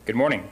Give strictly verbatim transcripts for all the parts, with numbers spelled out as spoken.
Good morning.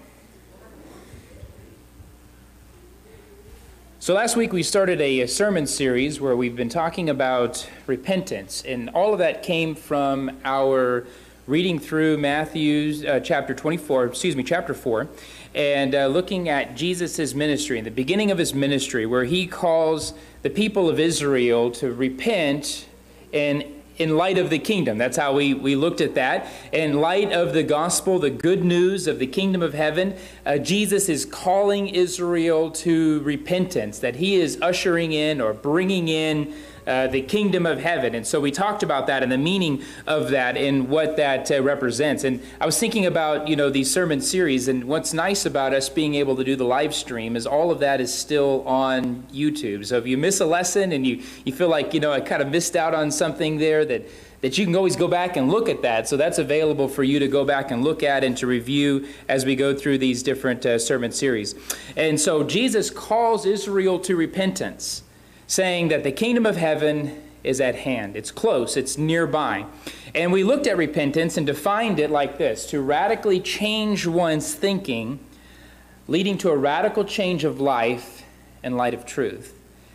So last week we started a, a sermon series where we've been talking about repentance, and all of that came from our reading through Matthew uh, chapter twenty-four, excuse me, chapter four, and uh, looking at Jesus' ministry, in the beginning of his ministry, where he calls the people of Israel to repent and in light of the kingdom. That's how we, we looked at that. In light of the gospel, the good news of the kingdom of heaven, uh, Jesus is calling Israel to repentance, that he is ushering in or bringing in uh, the kingdom of heaven. And so we talked about that and the meaning of that and what that uh, represents. And I was thinking about, you know, these sermon series, and what's nice about us being able to do the live stream is all of that is still on YouTube. So if you miss a lesson and you, you feel like, you know, I kind of missed out on something there, that that you can always go back and look at that. So that's available for you to go back and look at and to review as we go through these different uh, sermon series. And so Jesus calls Israel to repentance, saying that the kingdom of heaven is at hand. It's close. It's nearby. And we looked at repentance and defined it like this: to radically change one's thinking, leading to a radical change of life in light of truth.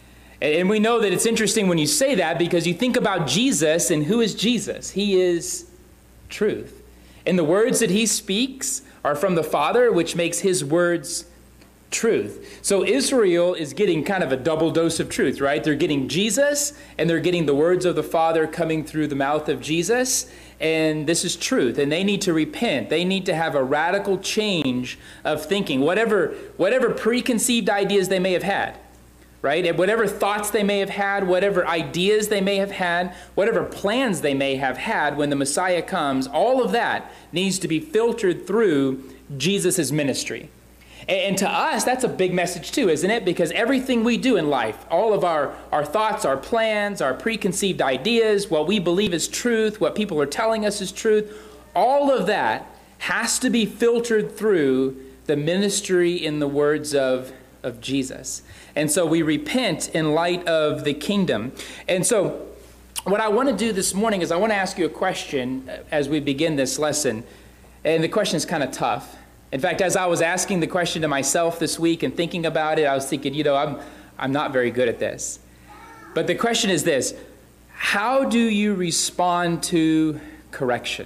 And we know that it's interesting when you say that, because you think about Jesus, and who is Jesus? He is truth. And the words that he speaks are from the Father, which makes his words truth. So Israel is getting kind of a double dose of truth, right? They're getting Jesus, and they're getting the words of the Father coming through the mouth of Jesus. And this is truth. And they need to repent. They need to have a radical change of thinking. Whatever, whatever preconceived ideas they may have had, right? And whatever thoughts they may have had, whatever ideas they may have had, whatever plans they may have had when the Messiah comes, all of that needs to be filtered through Jesus' ministry. And to us, that's a big message too, isn't it? Because everything we do in life, all of our, our thoughts, our plans, our preconceived ideas, what we believe is truth, what people are telling us is truth, all of that has to be filtered through the ministry in the words of, of Jesus. And so we repent in light of the kingdom. And so what I want to do this morning is I want to ask you a question as we begin this lesson. And the question is kind of tough. In fact, as I was asking the question to myself this week and thinking about it, I was thinking, you know, I'm, I'm not very good at this. But the question is this: how do you respond to correction?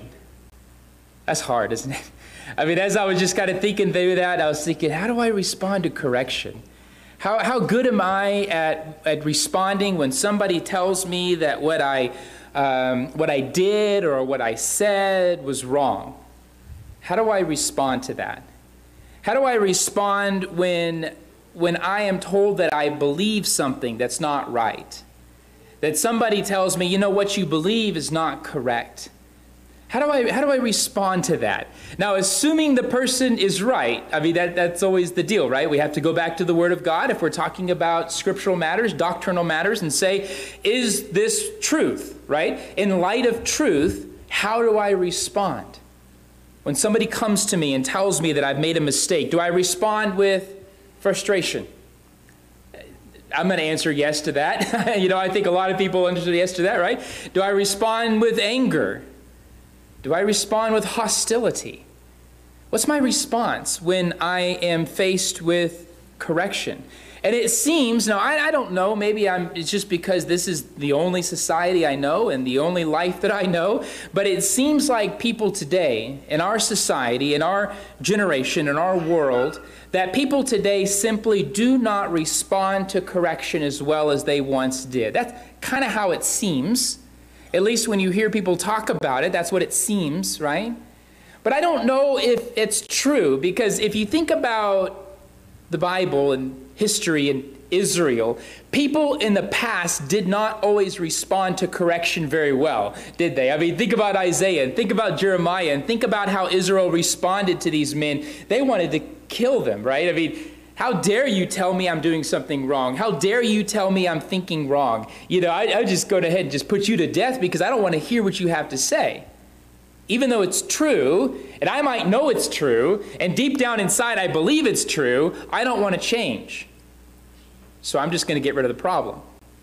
That's hard, isn't it? I mean, as I was just kind of thinking through that, I was thinking, how do I respond to correction? How, how good am I at, at responding when somebody tells me that what I, um, what I did or what I said was wrong? How do I respond to that? How do I respond when, when I am told that I believe something that's not right? That somebody tells me, you know, what you believe is not correct. How do I, how do I respond to that? Now, assuming the person is right, I mean, that, that's always the deal, right? We have to go back to the Word of God if we're talking about scriptural matters, doctrinal matters, and say, is this truth, right? In light of truth, how do I respond? When somebody comes to me and tells me that I've made a mistake, do I respond with frustration? I'm going to answer yes to that. You know, I think a lot of people answer yes to that, right? Do I respond with anger? Do I respond with hostility? What's my response when I am faced with correction? And it seems, now I, I don't know, maybe I'm, it's just because this is the only society I know and the only life that I know, but it seems like people today, in our society, in our generation, in our world, that people today simply do not respond to correction as well as they once did. That's kind of how it seems. At least when you hear people talk about it, that's what it seems, right? But I don't know if it's true, because if you think about the Bible and history and Israel, people in the past did not always respond to correction very well, did they? I mean, think about Isaiah and think about Jeremiah and think about how Israel responded to these men. They wanted to kill them, right? I mean, how dare you tell me I'm doing something wrong? How dare you tell me I'm thinking wrong? You know, I, I just go ahead and just put you to death because I don't want to hear what you have to say. Even though it's true, and I might know it's true, and deep down inside I believe it's true, I don't want to change. So I'm just going to get rid of the problem.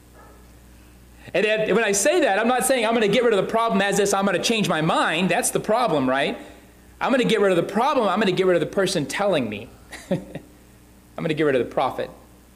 And when I say that, I'm not saying I'm going to get rid of the problem as if I'm going to change my mind. That's the problem, right? I'm going to get rid of the problem. I'm going to get rid of the person telling me. I'm going to get rid of the prophet.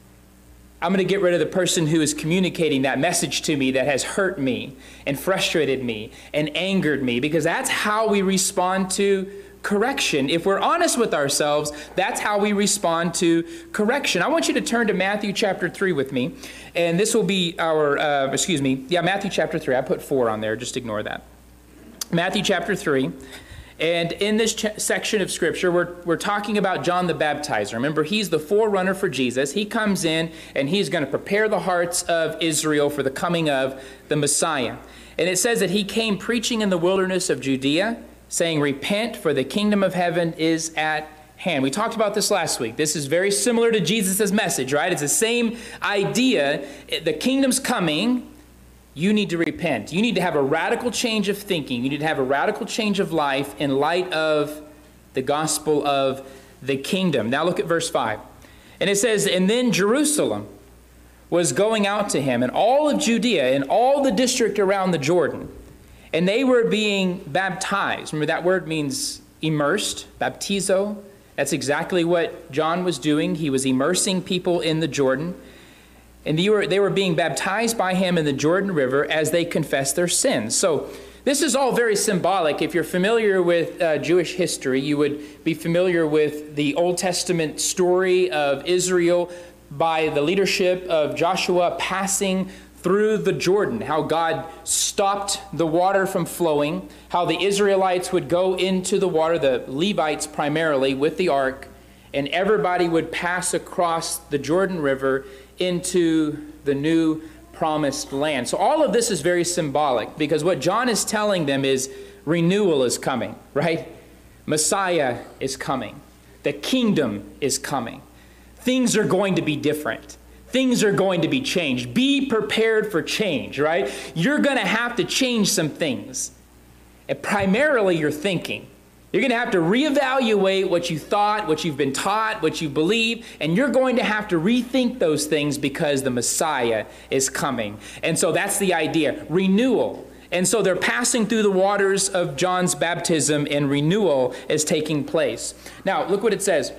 I'm going to get rid of the person who is communicating that message to me that has hurt me and frustrated me and angered me, because that's how we respond to correction. If we're honest with ourselves, that's how we respond to correction. I want you to turn to Matthew chapter three with me, and this will be our, uh, excuse me, yeah, Matthew chapter three. I put four on there, just ignore that. Matthew chapter three. And in this ch- section of Scripture, we're, we're talking about John the Baptizer. Remember, he's the forerunner for Jesus. He comes in, and he's going to prepare the hearts of Israel for the coming of the Messiah. And it says that he came preaching in the wilderness of Judea, saying, "Repent, for the kingdom of heaven is at hand." We talked about this last week. This is very similar to Jesus' message, right? It's the same idea. The kingdom's coming. You need to repent. You need to have a radical change of thinking. You need to have a radical change of life in light of the gospel of the kingdom. Now look at verse five. And it says, "And then Jerusalem was going out to him, and all of Judea and all the district around the Jordan. And they were being baptized." Remember, that word means immersed, baptizo. That's exactly what John was doing. He was immersing people in the Jordan. And they were, they were being baptized by him in the Jordan River as they confessed their sins. So this is all very symbolic. If you're familiar with uh, Jewish history, you would be familiar with the Old Testament story of Israel by the leadership of Joshua passing through the Jordan, how God stopped the water from flowing, how the Israelites would go into the water, the Levites primarily, with the ark, and everybody would pass across the Jordan River into the new promised land. So all of this is very symbolic, because what John is telling them is renewal is coming, right? Messiah is coming. The kingdom is coming. Things are going to be different. Things are going to be changed. Be prepared for change, right? You're going to have to change some things. And primarily your thinking. You're going to have to reevaluate what you thought, what you've been taught, what you believe, and you're going to have to rethink those things because the Messiah is coming. And so that's the idea, renewal. And so they're passing through the waters of John's baptism, and renewal is taking place. Now, look what it says.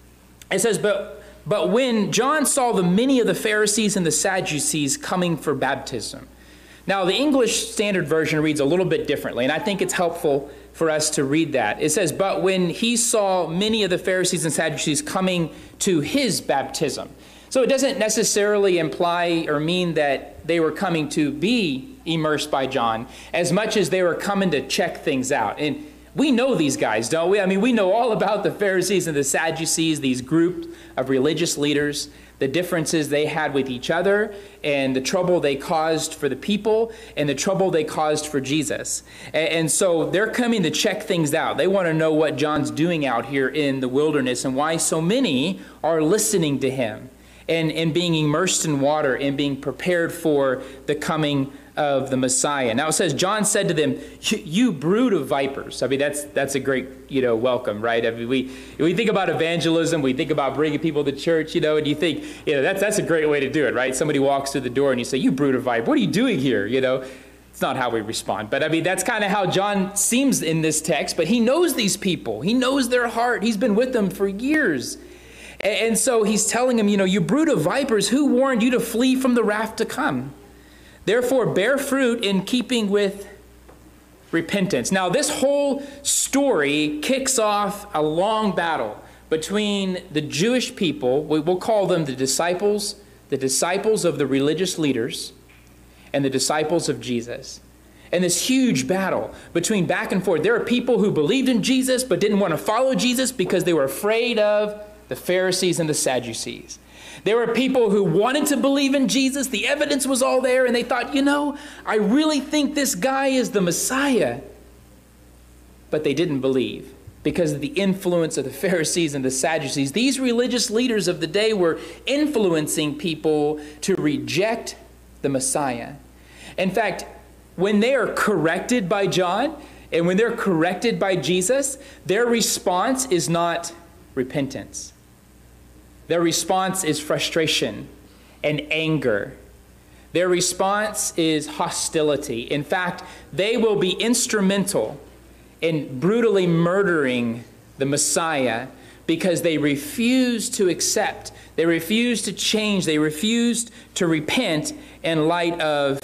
It says, but, but when John saw the many of the Pharisees and the Sadducees coming for baptism. Now, the English Standard Version reads a little bit differently, and I think it's helpful for us to read that. It says, "But when he saw many of the Pharisees and Sadducees coming to his baptism." So it doesn't necessarily imply or mean that they were coming to be immersed by John, as much as they were coming to check things out. And we know these guys, don't we? I mean, we know all about the Pharisees and the Sadducees, these groups of religious leaders, the differences they had with each other, and the trouble they caused for the people, and the trouble they caused for Jesus. And, and so they're coming to check things out. They want to know what John's doing out here in the wilderness and why so many are listening to him and, and being immersed in water and being prepared for the coming of the Messiah. Now it says, John said to them, "You brood of vipers." I mean, that's that's a great, you know, welcome, right? I mean, we we think about evangelism, we think about bringing people to church, you know, and you think, you know, that's that's a great way to do it, right? Somebody walks through the door and you say, "You brood of vipers, what are you doing here?" You know, it's not how we respond, but I mean, that's kind of how John seems in this text. But he knows these people, he knows their heart, he's been with them for years. And so he's telling them, you know, "You brood of vipers, who warned you to flee from the wrath to come? Therefore, bear fruit in keeping with repentance." Now, this whole story kicks off a long battle between the Jewish people, we'll call them the disciples, the disciples of the religious leaders, and the disciples of Jesus. And this huge battle between back and forth. There are people who believed in Jesus but didn't want to follow Jesus because they were afraid of the Pharisees and the Sadducees. There were people who wanted to believe in Jesus. The evidence was all there, and they thought, you know, I really think this guy is the Messiah. But they didn't believe because of the influence of the Pharisees and the Sadducees. These religious leaders of the day were influencing people to reject the Messiah. In fact, when they are corrected by John and when they're corrected by Jesus, their response is not repentance. Their response is frustration and anger. Their response is hostility. In fact, they will be instrumental in brutally murdering the Messiah because they refused to accept, they refused to change, they refused to repent in light of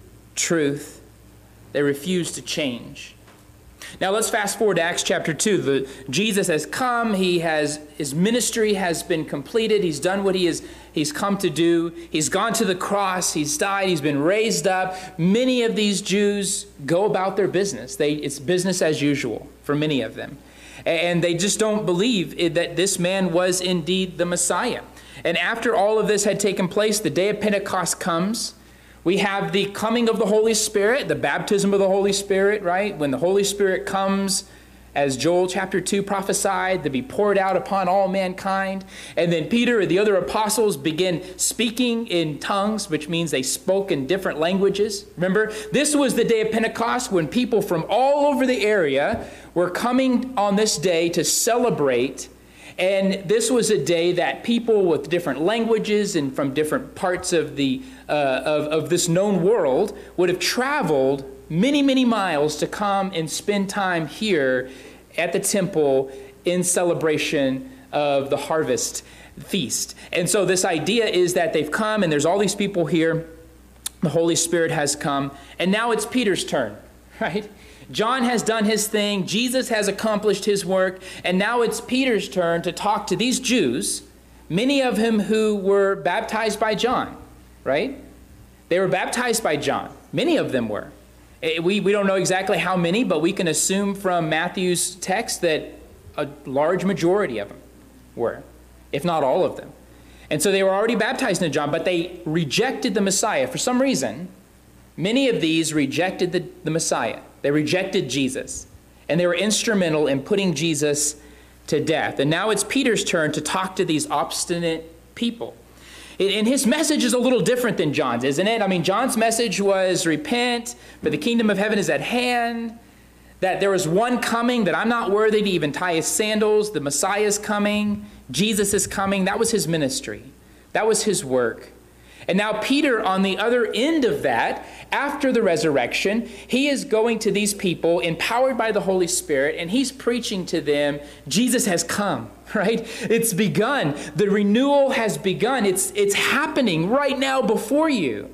truth. They refused to change. Now let's fast forward to Acts chapter two. The, Jesus has come. He has, his ministry has been completed. He's done what he is, he's come to do. He's gone to the cross. He's died. He's been raised up. Many of these Jews go about their business. They, it's business as usual for many of them. And they just don't believe that this man was indeed the Messiah. And after all of this had taken place, the day of Pentecost comes. We have the coming of the Holy Spirit, the baptism of the Holy Spirit, right? When the Holy Spirit comes, as Joel chapter two prophesied, to be poured out upon all mankind. And then Peter and the other apostles begin speaking in tongues, which means they spoke in different languages. Remember, this was the day of Pentecost when people from all over the area were coming on this day to celebrate. And this was a day that people with different languages and from different parts of the uh, of, of this known world would have traveled many, many miles to come and spend time here at the temple in celebration of the harvest feast. And so this idea is that they've come and there's all these people here. The Holy Spirit has come. And now it's Peter's turn, right? John has done his thing. Jesus has accomplished his work. And now it's Peter's turn to talk to these Jews, many of whom who were baptized by John, right? They were baptized by John. Many of them were. We, we don't know exactly how many, but we can assume from Matthew's text that a large majority of them were, if not all of them. And so they were already baptized in John, but they rejected the Messiah. For some reason, many of these rejected the, the Messiah. They rejected Jesus, and they were instrumental in putting Jesus to death. And now it's Peter's turn to talk to these obstinate people. And his message is a little different than John's, isn't it? I mean, John's message was repent, for the kingdom of heaven is at hand, that there is one coming, that I'm not worthy to even tie his sandals, the Messiah is coming, Jesus is coming. That was his ministry. That was his work. And now Peter, on the other end of that, after the resurrection, he is going to these people empowered by the Holy Spirit, and he's preaching to them, Jesus has come, right? It's begun. The renewal has begun. It's, it's happening right now before you.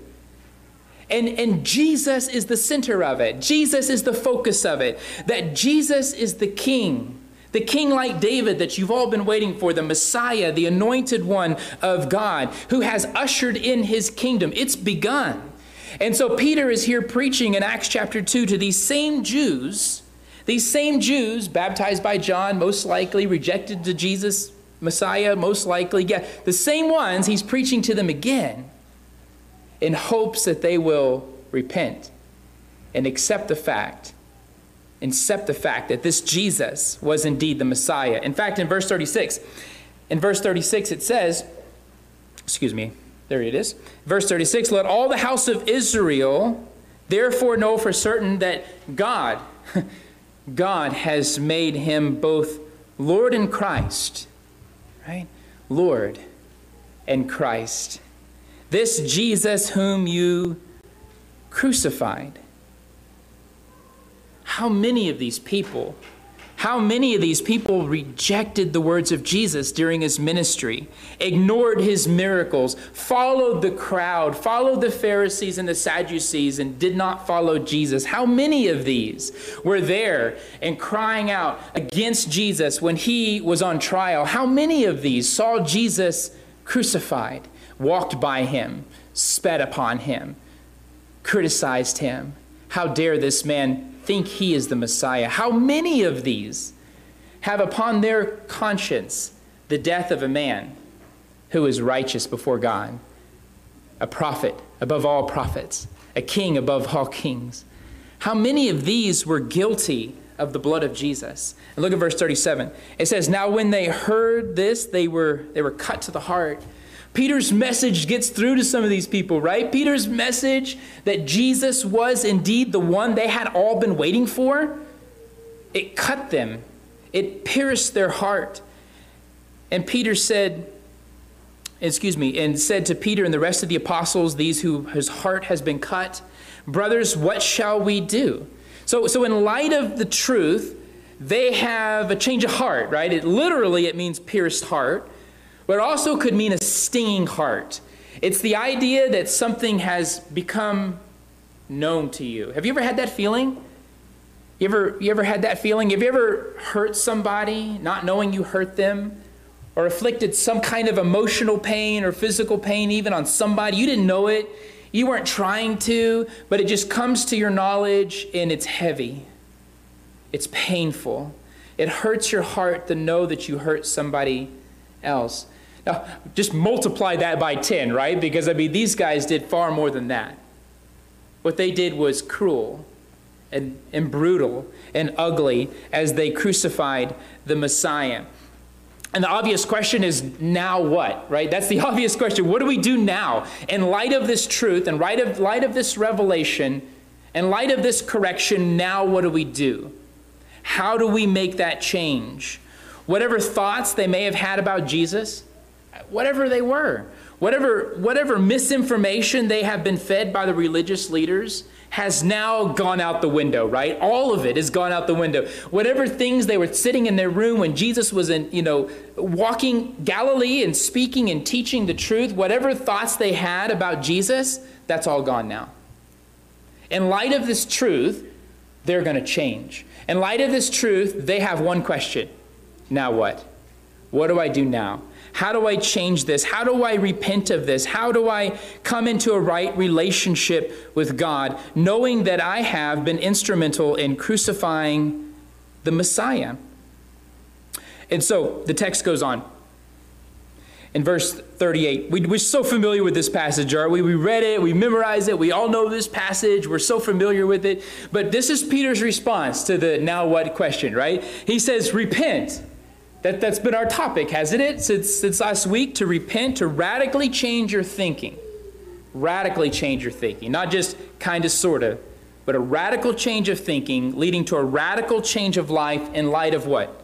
And, and Jesus is the center of it. Jesus is the focus of it. That Jesus is the King. The king like David that you've all been waiting for, the Messiah, the anointed one of God, who has ushered in his kingdom. It's begun. And so Peter is here preaching in Acts chapter two to these same Jews, these same Jews baptized by John, most likely rejected the Jesus Messiah, most likely. Yeah, the same ones, he's preaching to them again in hopes that they will repent and accept the fact accept the fact that this Jesus was indeed the Messiah. In fact, in verse thirty-six, in verse thirty-six it says, excuse me, there it is. Verse thirty-six, let all the house of Israel therefore know for certain that God, God has made him both Lord and Christ, right? Lord and Christ. This Jesus whom you crucified. How many of these people, how many of these people rejected the words of Jesus during his ministry, ignored his miracles, followed the crowd, followed the Pharisees and the Sadducees, and did not follow Jesus? How many of these were there and crying out against Jesus when he was on trial? How many of these saw Jesus crucified, walked by him, spat upon him, criticized him? How dare this man think he is the Messiah? How many of these have upon their conscience the death of a man who is righteous before God, a prophet above all prophets, a king above all kings? How many of these were guilty of the blood of Jesus? And look at verse thirty-seven. It says, now when they heard this, they were, they were cut to the heart. Peter's message gets through to some of these people, right? Peter's message that Jesus was indeed the one they had all been waiting for, it cut them. It pierced their heart. And Peter said, excuse me, and said to Peter and the rest of the apostles, these who whose heart has been cut, brothers, what shall we do? So, so in light of the truth, they have a change of heart, right? It literally, it means pierced heart, but it also could mean a stinging heart. It's the idea that something has become known to you. Have you ever had that feeling? You ever, you ever had that feeling? Have you ever hurt somebody not knowing you hurt them? Or inflicted some kind of emotional pain or physical pain even on somebody? You didn't know it. You weren't trying to, but it just comes to your knowledge and it's heavy. It's painful. It hurts your heart to know that you hurt somebody else. Now, just multiply that by ten, right? Because, I mean, these guys did far more than that. What they did was cruel and, and brutal and ugly as they crucified the Messiah. And the obvious question is, now what, right? That's the obvious question. What do we do now? In light of this truth, in light of, light of this revelation, in light of this correction, now what do we do? How do we make that change? Whatever thoughts they may have had about Jesus, whatever they were, whatever, whatever misinformation they have been fed by the religious leaders has now gone out the window, right? All of it has gone out the window. Whatever things they were sitting in their room when Jesus was in, you know, walking Galilee and speaking and teaching the truth, whatever thoughts they had about Jesus, that's all gone now. In light of this truth, they're going to change. In light of this truth, they have one question. Now what? What do I do now? How do I change this? How do I repent of this? How do I come into a right relationship with God, knowing that I have been instrumental in crucifying the Messiah? And so the text goes on. In verse thirty-eight, we, we're so familiar with this passage, aren't we? We read it, we memorized it, we all know this passage, we're so familiar with it. But this is Peter's response to the now what question, right? He says, repent. That, that's been our topic, hasn't it, since, since last week? To repent, to radically change your thinking. Radically change your thinking. Not just kind of, sort of, but a radical change of thinking leading to a radical change of life in light of what?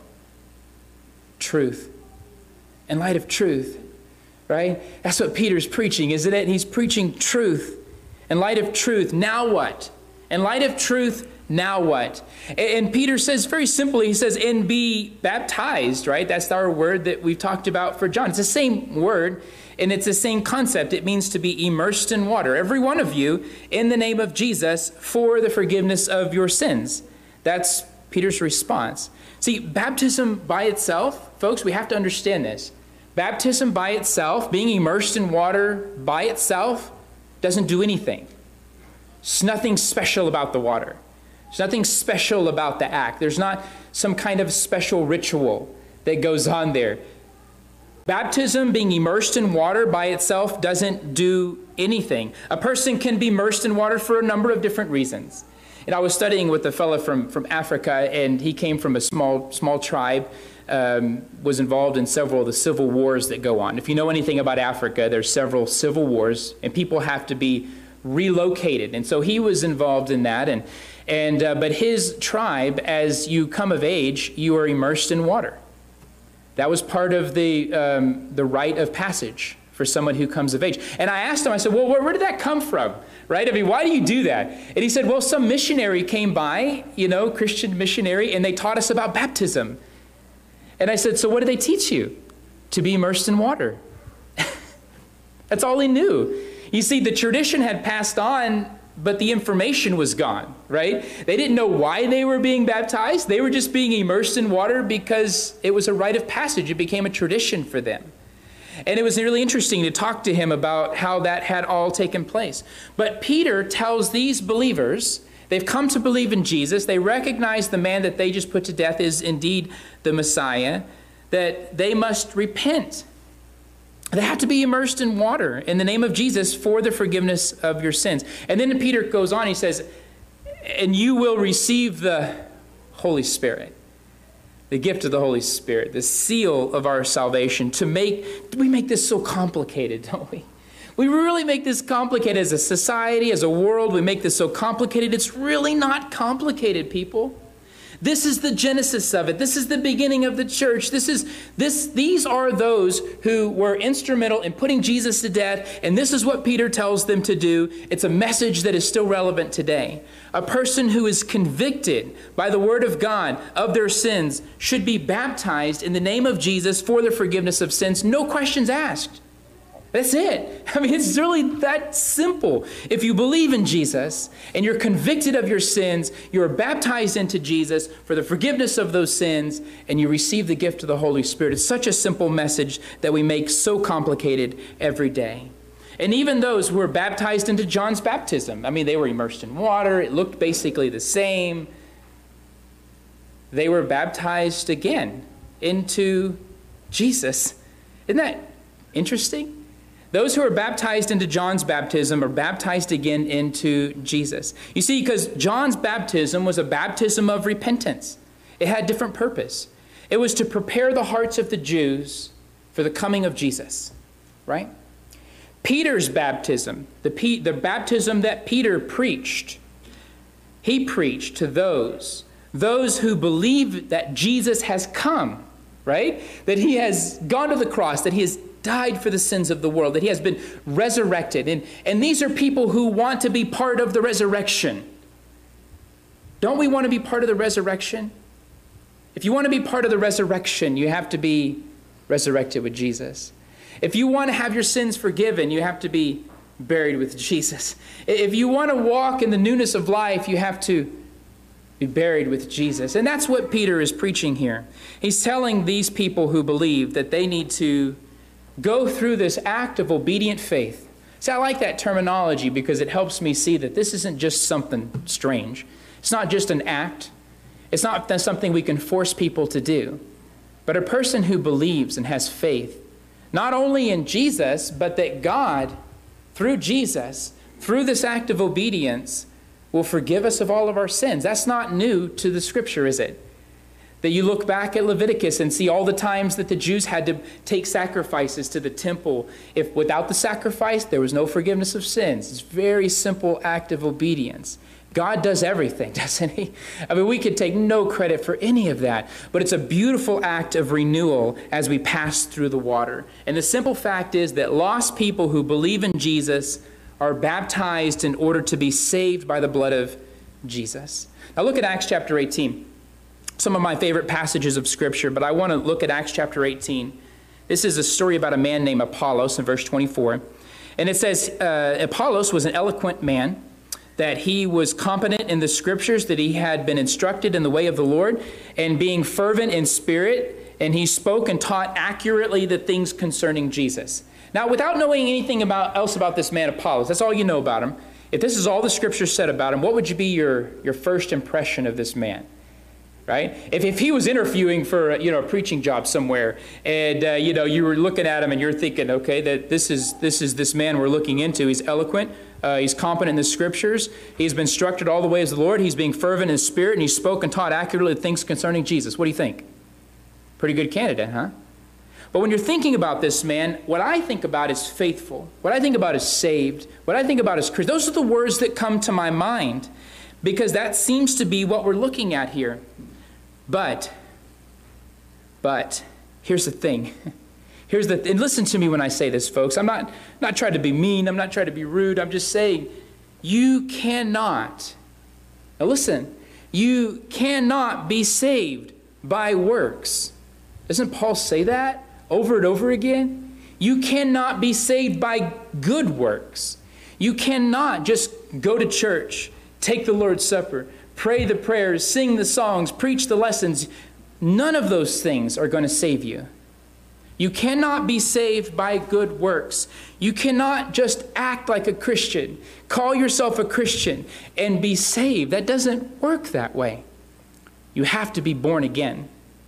Truth. In light of truth, right? That's what Peter's preaching, isn't it? He's preaching truth. In light of truth, now what? In light of truth, now what? And Peter says very simply, he says, and be baptized, right? That's our word that we've talked about for John. It's the same word, and it's the same concept. It means to be immersed in water. Every one of you, in the name of Jesus, for the forgiveness of your sins. That's Peter's response. See, baptism by itself, folks, we have to understand this. Baptism by itself, being immersed in water by itself, doesn't do anything. There's nothing special about the water. There's nothing special about the act. There's not some kind of special ritual that goes on there. Baptism, being immersed in water by itself, doesn't do anything. A person can be immersed in water for a number of different reasons. And I was studying with a fellow from, from Africa, and he came from a small, small tribe, um, was involved in several of the civil wars that go on. If you know anything about Africa, there's several civil wars, and people have to be relocated. And so he was involved in that. And, and uh, but his tribe, as you come of age, you are immersed in water. That was part of the, um, the rite of passage for someone who comes of age. And I asked him, I said, well, where, where did that come from? Right? I mean, why do you do that? And he said, well, some missionary came by, you know, Christian missionary, and they taught us about baptism. And I said, so what did they teach you? To be immersed in water. That's all he knew. You see, the tradition had passed on, but the information was gone, right? They didn't know why they were being baptized. They were just being immersed in water because it was a rite of passage. It became a tradition for them. And it was really interesting to talk to him about how that had all taken place. But Peter tells these believers, they've come to believe in Jesus. They recognize the man that they just put to death is indeed the Messiah, that they must repent. They have to be immersed in water in the name of Jesus for the forgiveness of your sins. And then Peter goes on, he says, and you will receive the Holy Spirit. The gift of the Holy Spirit, the seal of our salvation. To make, we make this so complicated, don't we? We really make this complicated as a society, as a world. We make this so complicated. It's really not complicated, people. This is the genesis of it. This is the beginning of the church. This is this. These are those who were instrumental in putting Jesus to death, and this is what Peter tells them to do. It's a message that is still relevant today. A person who is convicted by the word of God of their sins should be baptized in the name of Jesus for the forgiveness of sins. No questions asked. That's it. I mean, it's really that simple. If you believe in Jesus and you're convicted of your sins, you're baptized into Jesus for the forgiveness of those sins, and you receive the gift of the Holy Spirit. It's such a simple message that we make so complicated every day. And even those who were baptized into John's baptism, I mean, they were immersed in water. It looked basically the same. They were baptized again into Jesus. Isn't that interesting? Those who are baptized into John's baptism are baptized again into Jesus. You see, because John's baptism was a baptism of repentance. It had different purpose. It was to prepare the hearts of the Jews for the coming of Jesus, right? Peter's baptism, the, P, the baptism that Peter preached, he preached to those, those who believe that Jesus has come, right? That he has gone to the cross, that he has died for the sins of the world, that he has been resurrected. And, and these are people who want to be part of the resurrection. Don't we want to be part of the resurrection? If you want to be part of the resurrection, you have to be resurrected with Jesus. If you want to have your sins forgiven, you have to be buried with Jesus. If you want to walk in the newness of life, you have to be buried with Jesus. And that's what Peter is preaching here. He's telling these people who believe that they need to go through this act of obedient faith. See, I like that terminology because it helps me see that this isn't just something strange. It's not just an act. It's not something we can force people to do. But a person who believes and has faith, not only in Jesus, but that God, through Jesus, through this act of obedience, will forgive us of all of our sins. That's not new to the scripture, is it? That you look back at Leviticus and see all the times that the Jews had to take sacrifices to the temple. If without the sacrifice, there was no forgiveness of sins. It's a very simple act of obedience. God does everything, doesn't he? I mean, we could take no credit for any of that, but it's a beautiful act of renewal as we pass through the water. And the simple fact is that lost people who believe in Jesus are baptized in order to be saved by the blood of Jesus. Now look at Acts chapter eighteen. Some of my favorite passages of Scripture, but I want to look at Acts chapter eighteen. This is a story about a man named Apollos in verse twenty-four. And it says, uh, Apollos was an eloquent man, that he was competent in the Scriptures, that he had been instructed in the way of the Lord, and being fervent in spirit, and he spoke and taught accurately the things concerning Jesus. Now, without knowing anything about, else about this man Apollos, that's all you know about him. If this is all the Scripture said about him, what would you be your, your first impression of this man? Right? If, if he was interviewing for you know a preaching job somewhere, and uh, you know you were looking at him and you're thinking, okay, that this is this is this man we're looking into. He's eloquent. Uh, he's competent in the Scriptures. He's been instructed all the ways of the Lord. He's being fervent in spirit, and he spoke and taught accurately things concerning Jesus. What do you think? Pretty good candidate, huh? But when you're thinking about this man, what I think about is faithful. What I think about is saved. What I think about is Christian. Those are the words that come to my mind, because that seems to be what we're looking at here. But, but, here's the thing. Here's the, and listen to me when I say this, folks. I'm not, not trying to be mean. I'm not trying to be rude. I'm just saying, you cannot, now listen, you cannot be saved by works. Doesn't Paul say that over and over again? You cannot be saved by good works. You cannot just go to church, take the Lord's Supper, pray the prayers, sing the songs, preach the lessons. None of those things are going to save you. You cannot be saved by good works. You cannot just act like a Christian, call yourself a Christian, and be saved. That doesn't work that way. You have to be born again.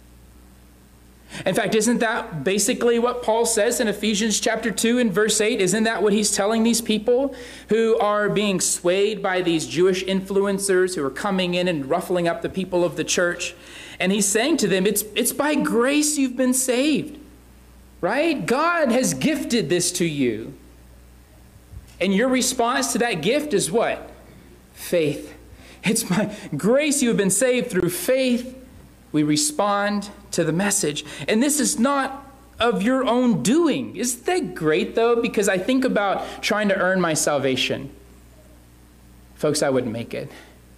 In fact, isn't that basically what Paul says in Ephesians chapter two and verse eight? Isn't that what he's telling these people who are being swayed by these Jewish influencers who are coming in and ruffling up the people of the church? And he's saying to them, it's, it's by grace you've been saved, right? God has gifted this to you. And your response to that gift is what? Faith. It's by grace you have been saved through faith. We respond to the message. And this is not of your own doing. Isn't that great, though? Because I think about trying to earn my salvation. Folks, I wouldn't make it.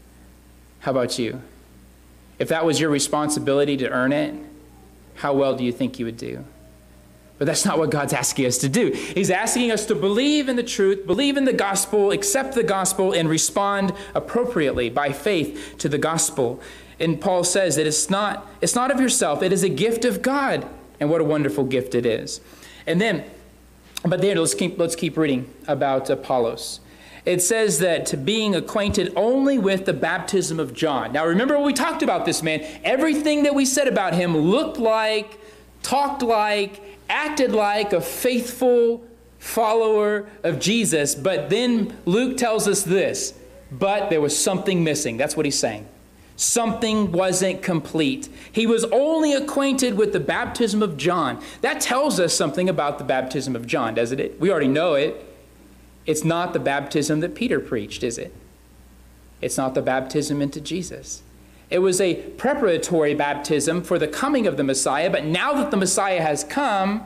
How about you? If that was your responsibility to earn it, how well do you think you would do? But that's not what God's asking us to do. He's asking us to believe in the truth, believe in the gospel, accept the gospel, and respond appropriately by faith to the gospel. And Paul says that it's not, it's not of yourself. It is a gift of God. And what a wonderful gift it is. And then, but then let's keep, let's keep reading about Apollos. It says that being acquainted only with the baptism of John. Now remember what we talked about this man. Everything that we said about him looked like, talked like, acted like a faithful follower of Jesus. But then Luke tells us this, but there was something missing. That's what he's saying. Something wasn't complete. He was only acquainted with the baptism of John. That tells us something about the baptism of John, doesn't it? We already know it. It's not the baptism that Peter preached, is it? It's not the baptism into Jesus. It was a preparatory baptism for the coming of the Messiah, but now that the Messiah has come,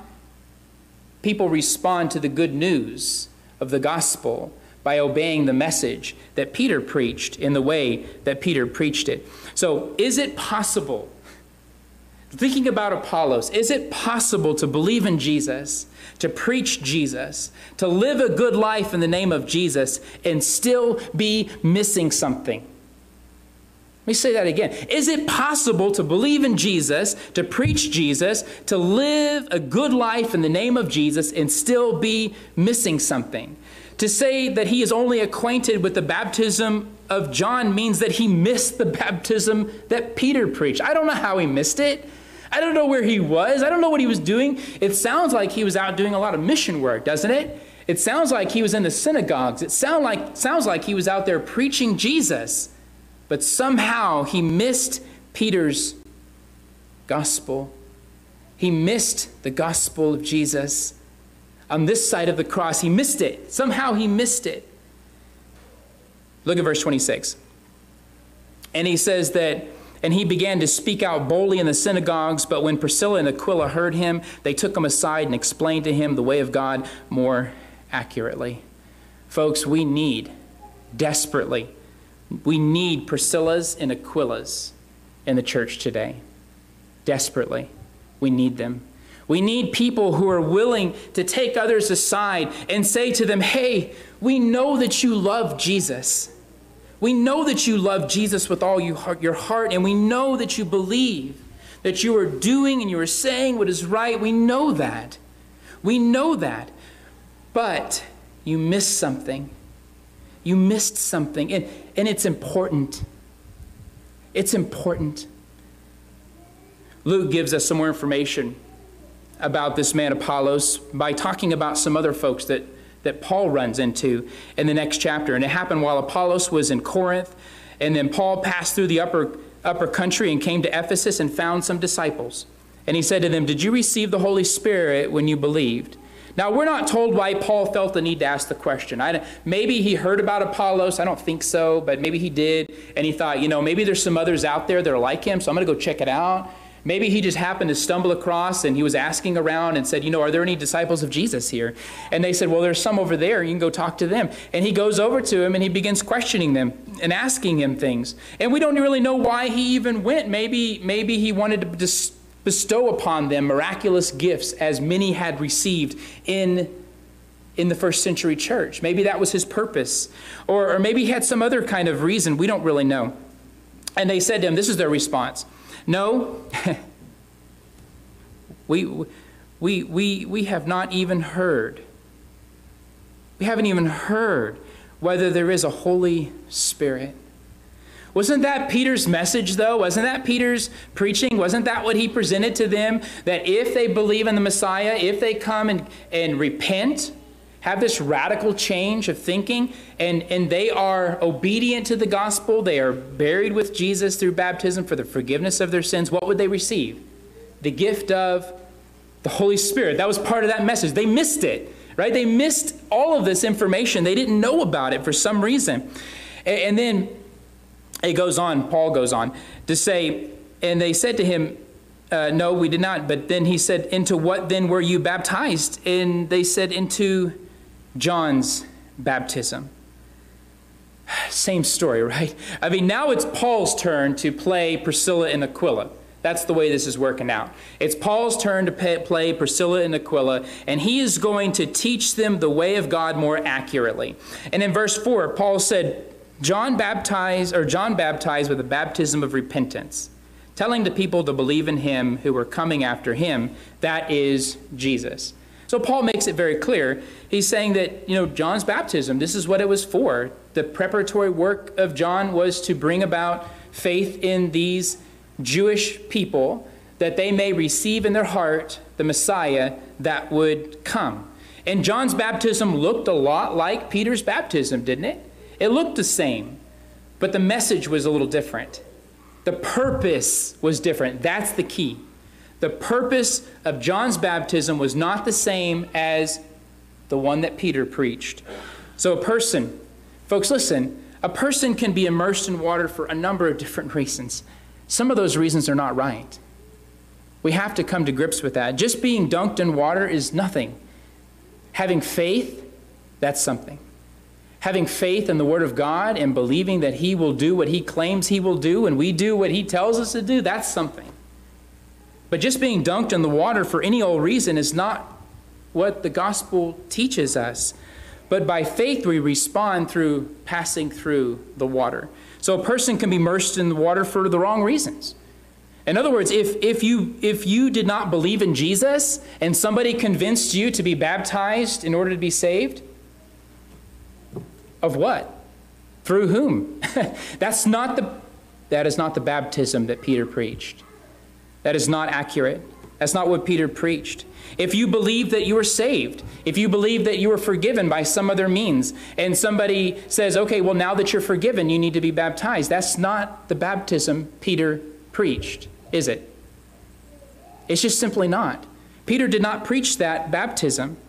people respond to the good news of the gospel by obeying the message that Peter preached in the way that Peter preached it. So is it possible, thinking about Apollos, is it possible to believe in Jesus, to preach Jesus, to live a good life in the name of Jesus, and still be missing something? Let me say that again. Is it possible to believe in Jesus, to preach Jesus, to live a good life in the name of Jesus, and still be missing something? To say that he is only acquainted with the baptism of John means that he missed the baptism that Peter preached. I don't know how he missed it. I don't know where he was. I don't know what he was doing. It sounds like he was out doing a lot of mission work, doesn't it? It sounds like he was in the synagogues. It sound like, sounds like he was out there preaching Jesus. But somehow he missed Peter's gospel. He missed the gospel of Jesus. On this side of the cross, he missed it. Somehow he missed it. Look at verse twenty-six. And he says that, and he began to speak out boldly in the synagogues, but when Priscilla and Aquila heard him, they took him aside and explained to him the way of God more accurately. Folks, we need, desperately, we need Priscillas and Aquilas in the church today. Desperately, we need them. We need people who are willing to take others aside and say to them, hey, we know that you love Jesus. We know that you love Jesus with all your heart, and we know that you believe that you are doing and you are saying what is right. We know that. We know that. But you missed something. You missed something, and, and it's important. It's important. Luke gives us some more information about this man Apollos by talking about some other folks that, that Paul runs into in the next chapter. And it happened while Apollos was in Corinth, and then Paul passed through the upper, upper country and came to Ephesus and found some disciples. And he said to them, did you receive the Holy Spirit when you believed? Now, we're not told why Paul felt the need to ask the question. I, maybe he heard about Apollos. I don't think so, but maybe he did. And he thought, you know, maybe there's some others out there that are like him, so I'm going to go check it out. Maybe he just happened to stumble across and he was asking around and said, you know, are there any disciples of Jesus here? And they said, well, there's some over there. You can go talk to them. And he goes over to him and he begins questioning them and asking him things. And we don't really know why he even went. Maybe, maybe he wanted to just bestow upon them miraculous gifts as many had received in, in the first century church. Maybe that was his purpose. Or, or maybe he had some other kind of reason. We don't really know. And they said to him, this is their response. No, we, we, we, we have not even heard. We haven't even heard whether there is a Holy Spirit. Wasn't that Peter's message, though? Wasn't that Peter's preaching? Wasn't that what he presented to them? That if they believe in the Messiah, if they come and, and repent, have this radical change of thinking, and, and they are obedient to the gospel, they are buried with Jesus through baptism for the forgiveness of their sins, what would they receive? The gift of the Holy Spirit. That was part of that message. They missed it, right? They missed all of this information. They didn't know about it for some reason. And, and then it goes on, Paul goes on to say, and they said to him, uh, no, we did not. But then he said, into what then were you baptized? And they said, into John's baptism. Same story, right? I mean, now it's Paul's turn to play Priscilla and Aquila. That's the way this is working out. It's Paul's turn to pay, play Priscilla and Aquila, and he is going to teach them the way of God more accurately. And in verse four, Paul said, John baptized, or John baptized with a baptism of repentance, telling the people to believe in him who were coming after him, that is Jesus. So Paul makes it very clear. He's saying that, you know, John's baptism, this is what it was for. The preparatory work of John was to bring about faith in these Jewish people, that they may receive in their heart the Messiah that would come. And John's baptism looked a lot like Peter's baptism, didn't it? It looked the same, but the message was a little different. The purpose was different. That's the key. The purpose of John's baptism was not the same as the one that Peter preached. So a person, folks, listen, a person can be immersed in water for a number of different reasons. Some of those reasons are not right. We have to come to grips with that. Just being dunked in water is nothing. Having faith, that's something. Having faith in the Word of God and believing that He will do what He claims He will do and we do what He tells us to do, that's something. But just being dunked in the water for any old reason is not what the gospel teaches us. But by faith we respond through passing through the water. So a person can be immersed in the water for the wrong reasons. In other words, if, if, you, if you did not believe in Jesus and somebody convinced you to be baptized in order to be saved, of what? Through whom? That's not the, that is not the baptism that Peter preached. That is not accurate. That's not what Peter preached. If you believe that you were saved, if you believe that you were forgiven by some other means, and somebody says, okay, well, now that you're forgiven, you need to be baptized. That's not the baptism Peter preached, is it? It's just simply not. Peter did not preach that baptism.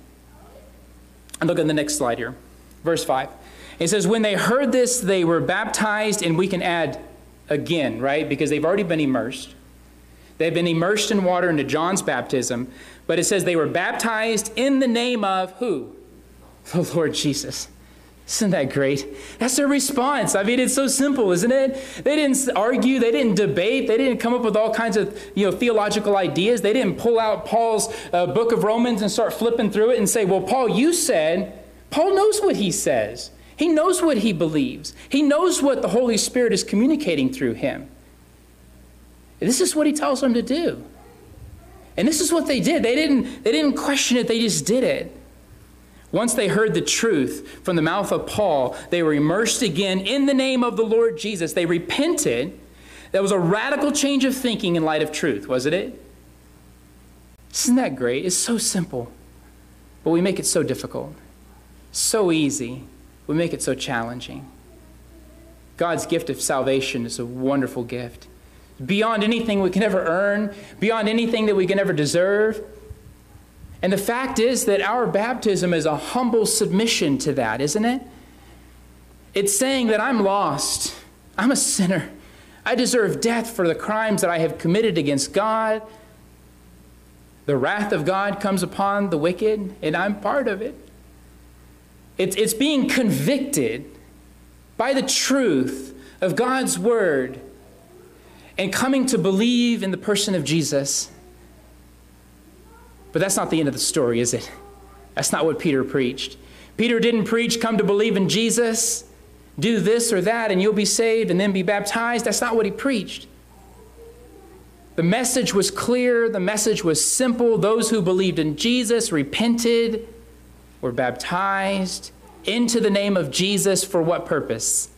And look at the next slide here. Verse five. It says, when they heard this, they were baptized, and we can add again, right? Because they've already been immersed. They've been immersed in water into John's baptism, but it says they were baptized in the name of who? The Lord Jesus. Isn't that great? That's their response. I mean, it's so simple, isn't it? They didn't argue. They didn't debate. They didn't come up with all kinds of, you know, theological ideas. They didn't pull out Paul's uh, book of Romans and start flipping through it and say, well, Paul, you said. Paul knows what he says. He knows what he believes. He knows what the Holy Spirit is communicating through him. This is what he tells them to do. And this is what they did. They didn't, they didn't question it. They just did it. Once they heard the truth from the mouth of Paul, they were immersed again in the name of the Lord Jesus. They repented. That was a radical change of thinking in light of truth, wasn't it? Isn't that great? It's so simple, but we make it so difficult. So easy. We make it so challenging. God's gift of salvation is a wonderful gift. Beyond anything we can ever earn, beyond anything that we can ever deserve. And the fact is that our baptism is a humble submission to that, isn't it? It's saying that I'm lost. I'm a sinner. I deserve death for the crimes that I have committed against God. The wrath of God comes upon the wicked, and I'm part of it. It's, it's being convicted by the truth of God's word and coming to believe in the person of Jesus. But that's not the end of the story, is it? That's not what Peter preached. Peter didn't preach, come to believe in Jesus, do this or that, and you'll be saved and then be baptized. That's not what he preached. The message was clear. The message was simple. Those who believed in Jesus repented, were baptized into the name of Jesus for what purpose?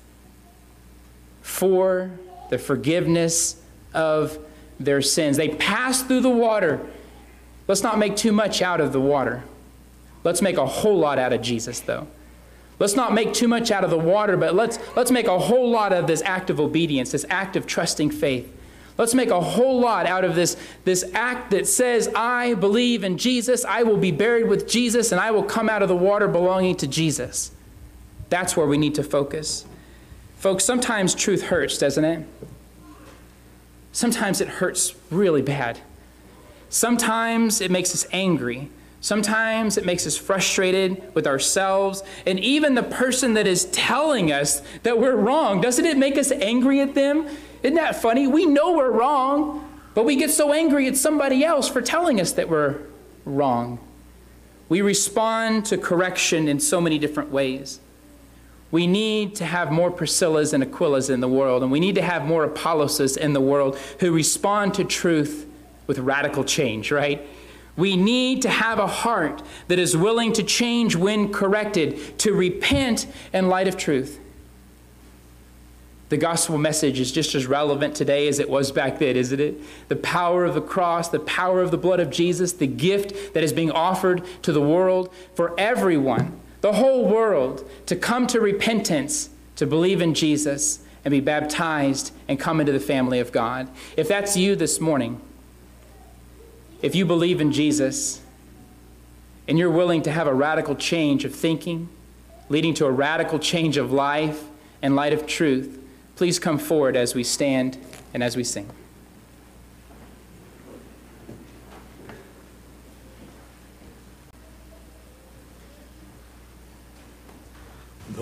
For the forgiveness of their sins. They passed through the water. Let's not make too much out of the water. Let's make a whole lot out of Jesus, though. Let's not make too much out of the water, but let's, let's make a whole lot of this act of obedience, this act of trusting faith. Let's make a whole lot out of this, this act that says, I believe in Jesus, I will be buried with Jesus, and I will come out of the water belonging to Jesus. That's where we need to focus. Folks, sometimes truth hurts, doesn't it? Sometimes it hurts really bad. Sometimes it makes us angry. Sometimes it makes us frustrated with ourselves and even the person that is telling us that we're wrong. Doesn't it make us angry at them? Isn't that funny? We know we're wrong, but we get so angry at somebody else for telling us that we're wrong. We respond to correction in so many different ways. We need to have more Priscillas and Aquillas in the world, and we need to have more Apolloses in the world who respond to truth with radical change, right? We need to have a heart that is willing to change when corrected, to repent in light of truth. The gospel message is just as relevant today as it was back then, isn't it? The power of the cross, the power of the blood of Jesus, the gift that is being offered to the world for everyone, the whole world, to come to repentance, to believe in Jesus and be baptized and come into the family of God. If that's you this morning, if you believe in Jesus and you're willing to have a radical change of thinking, leading to a radical change of life in light of truth, please come forward as we stand and as we sing.